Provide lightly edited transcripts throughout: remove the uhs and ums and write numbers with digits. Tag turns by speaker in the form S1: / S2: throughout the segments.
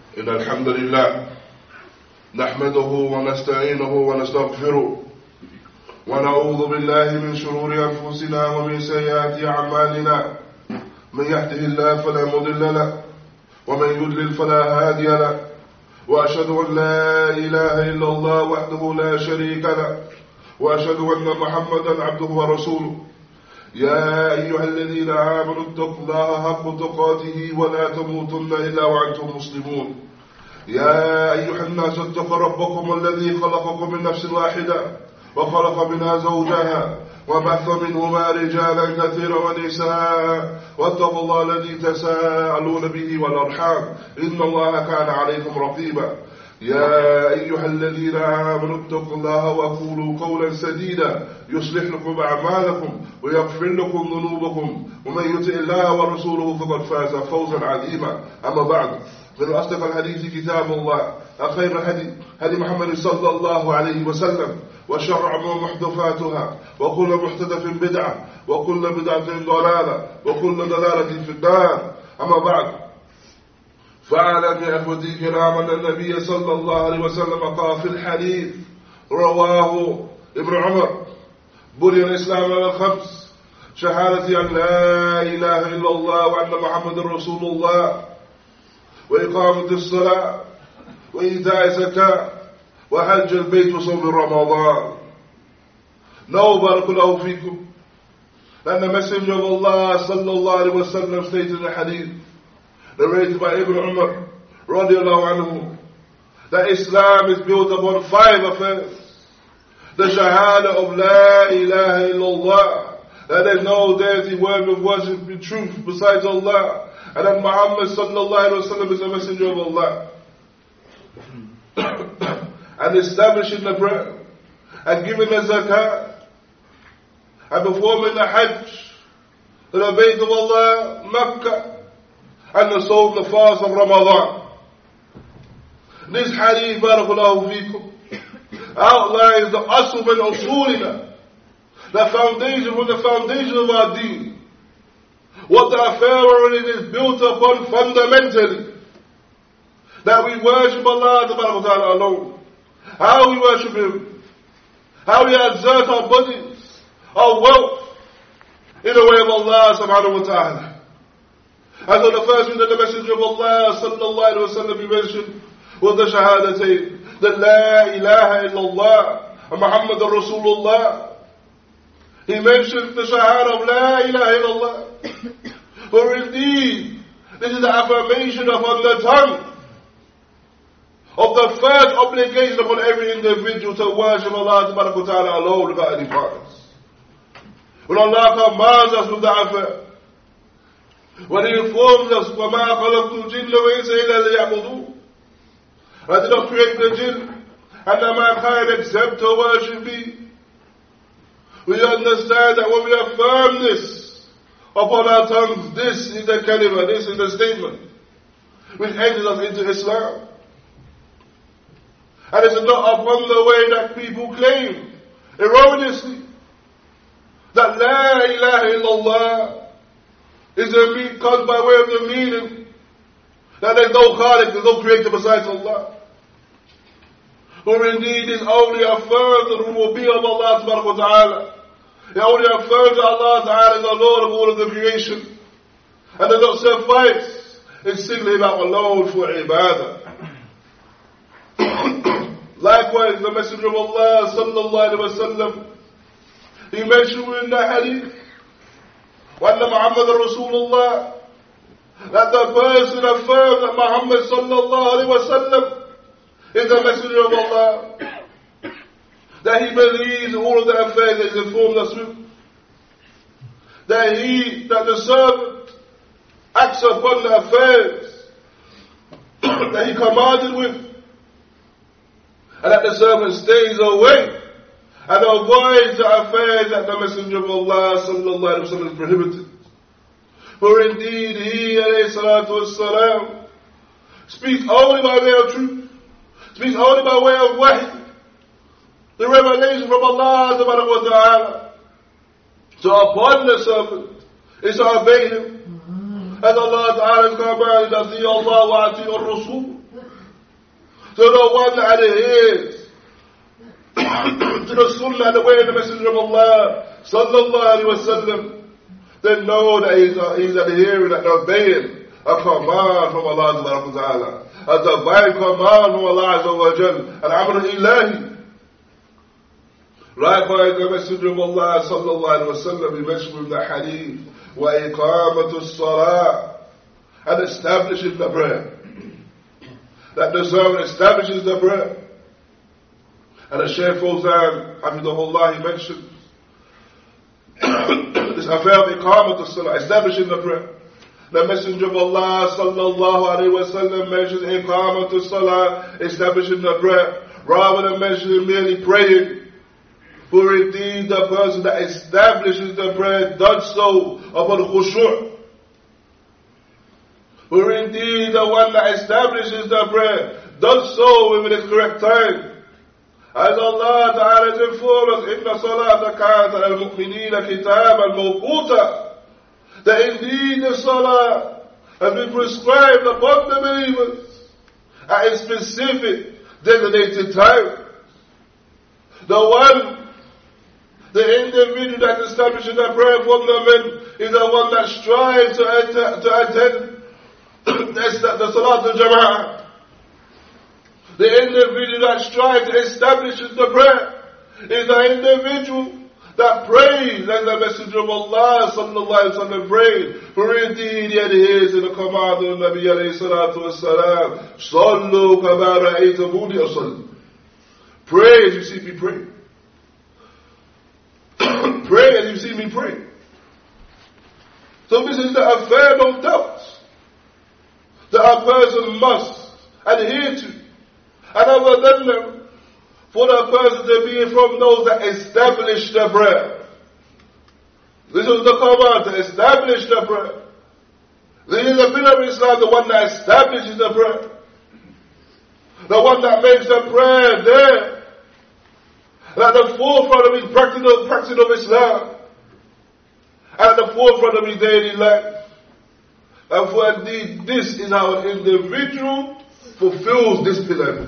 S1: إن الحمد لله نحمده ونستعينه ونستغفره ونعوذ بالله من شرور أنفسنا ومن سيئات أعمالنا. من يهده الله فلا مضل له ومن يضلل فلا هادي له، وأشهد أن لا إله إلا الله وحده لا شريك له، وأشهد أن محمدا عبده ورسوله. يا أيها الذين آمنوا اتقوا الله حق تقاته ولا تموتن إلا وأنتم مسلمون. يا أيها الناس اتقوا ربكم الذي خلقكم من نفس واحدة وخلق منها زوجها وبث منهما رجالا كثيرا ونساء، واتقوا الله الذي تساءلون به والأرحام إن الله كان عليكم رقيبا. يا أيها الذين آمنوا اتقوا الله وقولوا قولا سديدا يصلح لكم أعمالكم ويغفر لكم ذنوبكم، ومن يطع الله ورسوله فقد فاز فوزا عظيما. أما بعد، من أصدق الحديث كتاب الله، خير هدي محمد صلى الله عليه وسلم، وشر الأمور محدثاتها، وكل محدثة بدعة، وكل بدعة ضلالة، وكل ضلالة في النار. أما بعد، فاعلم يا أخوتي الكرام أن النبي صلى الله عليه وسلم قال في الحديث رواه ابن عمر: بني الإسلام على الخمس: شهادة أن لا إله إلا الله وأن محمد رسول الله، وإقامة الصلاة، وإيتاء الزكاة، وحج البيت وصوم رمضان. Now, barakallahu fikum, and the Messenger of Allah sallallahu alaihi wasallam stated in the hadith narrated by Ibn Umar radiallahu anhu that Islam is built upon 5 affairs: the shahada of La ilaha illallah, that there is no deity worthy of worship in truth besides Allah, and that Muhammad sallallahu alaihi wasallam is the Messenger of Allah, and establishing the prayer, and giving the zakah, and performing the hajj to the Bayt of Allah, Mecca, and the soul of the fast of Ramadan. This hadith, barakallahu fikum, outlines the asl min usulina, the foundation from the foundation of our deen, what the affair is built upon fundamentally, that we worship Allah alone, how we worship Him, how we exert our bodies, our wealth, in the way of Allah subhanahu wa ta'ala. And so the first thing that the Messenger of Allah sallallahu alayhi wa sallam mentioned was the shahadatayn, that La ilaha illallah and Muhammad Rasulullah. He mentioned the shahada of La ilaha illallah. For indeed, this is the affirmation upon the tongue of the first obligation upon every individual to worship Allah subhanahu wa ta'ala alone without any partners. When Allah commands us with the affair, when He informs us, وَمَا خَلَقْتُ الْجِنَّ وَإِنسَ إِلَّا لِيَعْبُدُونَ, I did not create the jinn and the mankind except to worship Me. We understand that when we affirm this upon our tongues, this is the kalima, this is the statement which enters us into Islam. And it's not upon the way that people claim erroneously that La ilaha illallah is a mean cause by way of the meaning that there's no Khaliq, there's no creator besides Allah. For indeed it only affirms the rububiyyah of Allah subhanahu wa ta'ala. It only affirms that Allah ta'ala is the Lord of all of the creation. And does not suffice in singling Him out alone for ibadah. Likewise, the Messenger of Allah sallallahu alayhi wa sallam, he mentioned in the hadith, وَأَنَّ مُحَمَّدًا رَسُولُ اللَّهِ, that the person affirms that Muhammad sallallahu alayhi wa sallam is the Messenger of Allah, that he believes in all of the affairs that He's informed us with, that the servant acts upon the affairs that He commanded with, and that the servant stays away and avoids the affairs that the Messenger of Allah sallallahu alayhi wa sallam prohibited. For indeed He alayhi salatu wassalam speaks only by way of truth, speaks only by way of wahy, the revelation from Allah subhanahu wa ta'ala. So upon the servant is to obey Him, as Allah ta'ala has commanded, أَطِيعُوا اللَّهَ وَأَطِيعُوا الرَّسُولَ, the one that adheres to the sunnah, the way of the Messenger of Allah sallallahu alaihi wasallam, then know that he's adhering and obeying a command from Allah subhanahu wa ta'ala, a divine command from Allah azza wa jal, al-amr ilahi. Likewise, the Messenger of Allah sallallahu alaihi wasallam, he mentioned in the hadith, wa iqamatu as-salah, and establishing the prayer. That the servant establishes the prayer. And the Shaykh Fawzan, Hafidahullah, he mentioned this affair of iqamat as-salah, establishing the prayer. The Messenger of Allah sallallahu alaihi wasallam mentions iqamat as-salah, establishing the prayer, rather than mentioning merely praying. For indeed the person that establishes the prayer does so upon khushu'. For indeed the one that establishes the prayer does so within its correct time. As Allah Ta'ala has informed us, إِنَّ صَلَاةَ كَانَتْ عَلَى الْمُؤْمِنِينَ كِتَابًا مَوْقُوتًا, that indeed the salah has been prescribed upon the believers at a specific designated time. The individual that establishes the prayer from the men is the one that strives to attend the Salat al-Jama'ah. The individual that strives to establish the prayer is the individual that prays as the Messenger of Allah sallallahu alaihi wasallam prayed. For indeed he adheres to the command of Nabi alayhi salatu wasalam, Sallu kama ra'aytumuni usalli. Pray as you see me pray. Pray as you see me pray. So this is the affair of doubts that a person must adhere to. And other than them, for the person to be from those that establish the prayer. This is the command, to establish the prayer. This is the pillar of Islam, the one that establishes the prayer. The one that makes the prayer there. At the forefront of his practice of Islam. At the forefront of his daily life. And for indeed, this is how an individual fulfills this pillar.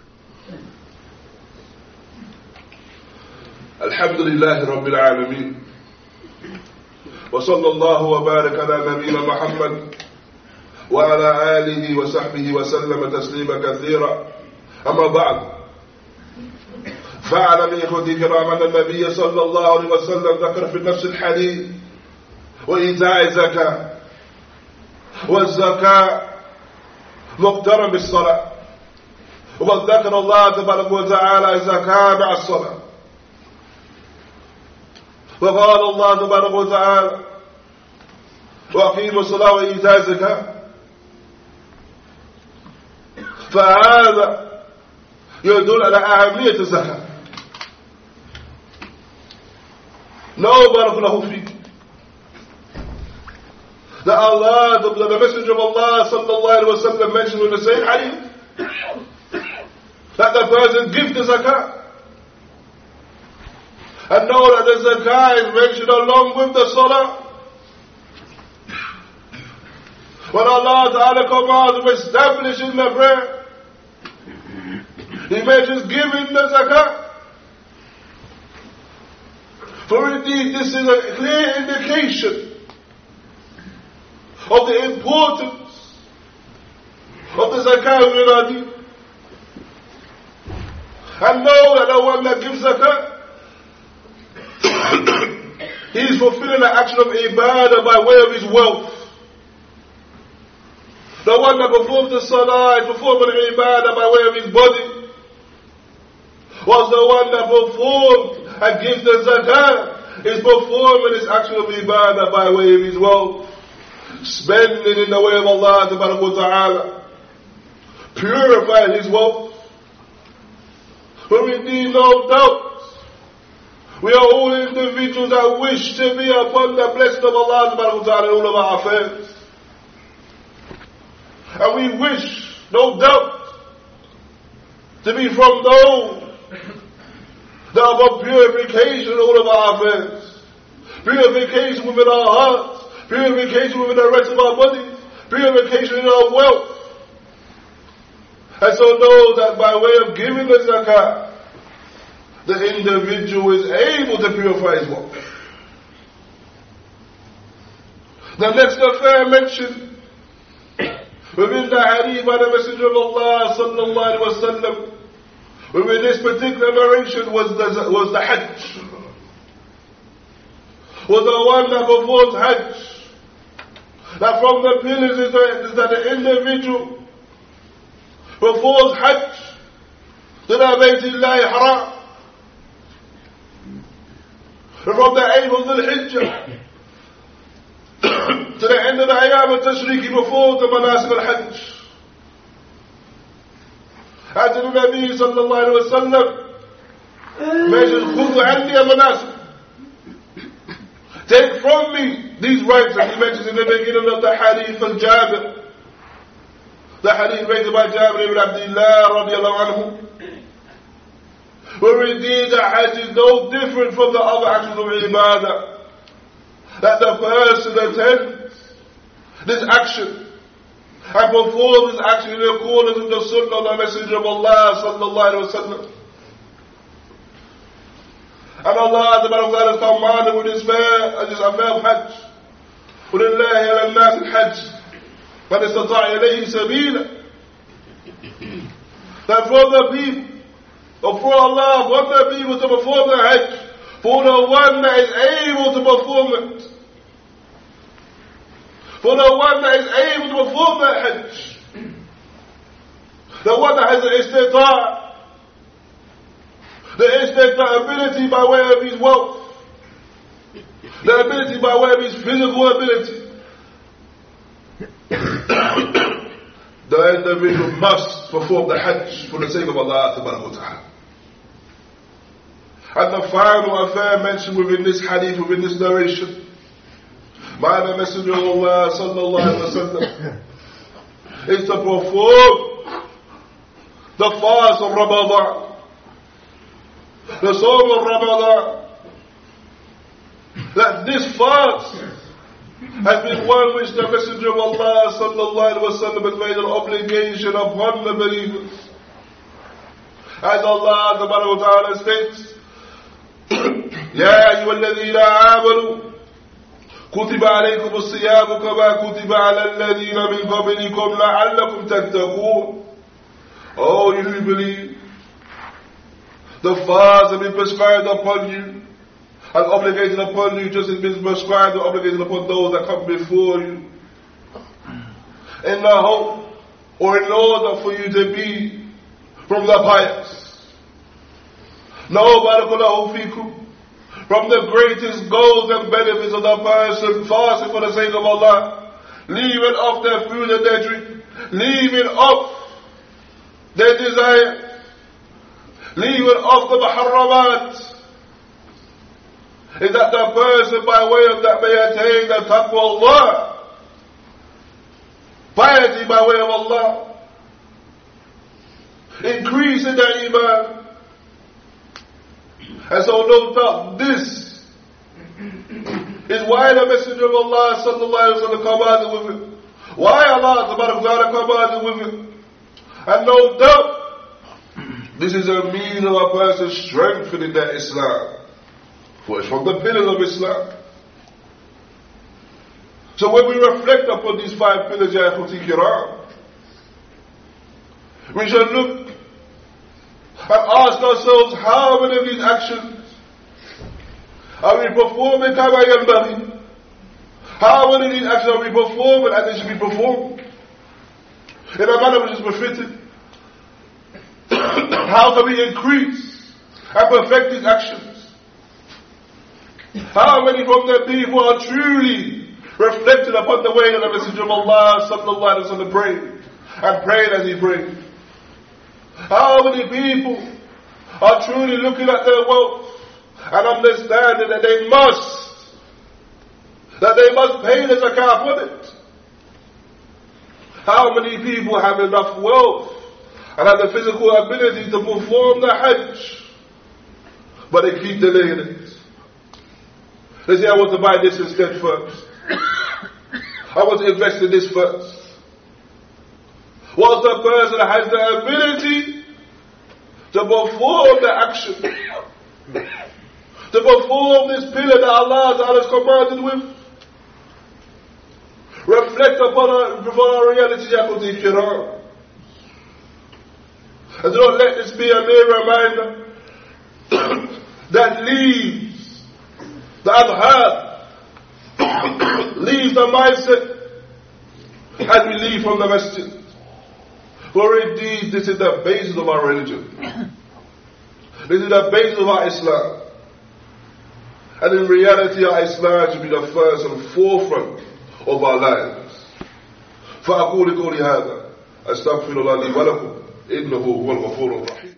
S1: Alhamdulillah Rabbil Alameen. Wa sallallahu wa barak ala nabiyyina Muhammad wa ala alihi wa sahbihi wa sallam taslima kathira. Amma ba'd. فاعلم إخوتي الكرام أن النبي صلى الله عليه وسلم ذكر في نفس الحديث وإيتاء الزكاة، والزكاة مقترن بالصلاة، وقد ذكر الله تبارك وتعالى الزكاة مع الصلاة. وقال الله تبارك وتعالى وأقيموا الصلاة وإيتاء الزكاة. فهذا يدل على أهمية الزكاة. No, barakallahu feek. That Allah, the Messenger of Allah sallallahu alaihi wasallam mentioned in the same hadith that the person gives the zakah. And know that the zakah is mentioned along with the salah. When Allah Ta'ala commands of establishing the prayer, He mentions giving the zakah. For indeed, this is a clear indication of the importance of the zakah within our deen. And know that the one that gives zakah, he is fulfilling the action of ibadah by way of his wealth. The one that performs the salah is performing the ibadah by way of his body, whilst the one that performs and gives the zakah is performing his action of ibadah by way of his wealth, spending in the way of Allah Ta'ala, purifying his wealth. For indeed, no doubt, we are all individuals that wish to be upon the blessing of Allah Ta'ala in all of our affairs. And we wish, no doubt, to be from those that have a purification in all of our affairs. Purification within our hearts, purification within the rest of our bodies, purification in our wealth. And so know that by way of giving the zakah, the individual is able to purify his wealth. The next affair mentioned within the hadith by the Messenger of Allah sallallahu alaihi wasallam, within this particular narration was the Hajj. Was the one that performs Hajj. That from the pillars is that the individual performs Hajj to the Baytullahi Haram. From the 8th of the Hijjah to the end of the Ayyam al-Tashriq, he performs the Manasik al-Hajj. And the Nabi sallallahu alayhi wa sallam mentions, "Khudhu anni al-Manasik." Take from me these rights, and he mentions in the beginning of the hadith al-Jabir, the hadith raised by Jabir ibn Abdullah radiallahu anhu, where indeed the Hajj is no different from the other actions of ibadah. That the person attends this action and performs this action in accordance with the sunnah of the Messenger of Allah sallallahu alaihi wasallam. And Allah has commanded with this affair of Hajj. وَلِلَّهِ عَلَى النَّاسِ الْحَجِّ مَنِ اسْتَطَاعَ إِلَيْهِ سَبِيلًا. That for the people, or for Allah, for the people to perform the Hajj, for the one that is able to perform it. For the one that is able to perform the Hajj. The one that has the istita'a. The ability by way of his wealth. The ability by way of his physical ability. The individual must perform the Hajj for the sake of Allah Ta'ala. And the final affair mentioned within this hadith, within this narration, by the Messenger of Allah sallallahu alaihi wasallam, is to perform the fast of Ramadan, the Sawm of Ramadan. That this fast has been one which the Messenger of Allah sallallahu alaihi wasallam has made an obligation upon the believers. As Allah Ta'ala states, يا أيها الذين آمنوا كتب عليكم الصيام كما كتب على الذين من قبلكم لعلكم تتقون. Oh, you who believe, the fast has been prescribed upon you and obligated upon you, just as been prescribed and obligated upon those that come before you, in the hope or in order for you to be from the pious. No, barakallahu fikum, from the greatest goals and benefits of the person fasting for the sake of Allah, leaving off their food and their drink, leaving off their desire, leaving off the muharramat, is that the person by way of that may attain the taqwa Allah, piety by way of Allah, increase in their iman. And so no doubt this is why the Messenger of Allah sallallahu alaihi wasallam commanded with it. Why Allah Ta'ala commanded with it. And no doubt this is a means of a person strengthening their Islam. For it's from the pillars of Islam. So when we reflect upon these 5 pillars, Ya Ikhwati Kiram, we should look and ask ourselves, how many of these actions are we performing kama yanbaghi? How many of these actions are we performing as they should be performed? In a manner which is befitting. How can we increase and perfect these actions? How many from the people are truly reflected upon the way that the Messenger of Allah sallallahu alaihi wasallam prayed and prayed as he prayed? How many people are truly looking at their wealth and understanding that they must pay the zakah for it? How many people have enough wealth and have the physical ability to perform the Hajj, but they keep delaying it? They say, I want to buy this instead first. I want to invest in this first. Whilst the person has the ability to perform the action, to perform this pillar that Allah Ta'ala has commanded with, reflect upon our reality, Yaquti Kiram. And do not let this be a mere reminder that leaves the adhar, leaves the mindset as we leave from the masjid. For indeed, this is the basis of our religion. This is the basis of our Islam. And in reality, our Islam should be the first and forefront of our lives. فأقول قولي هذا أستغفر الله لي ولكم إنه هو الغفور الرحيم.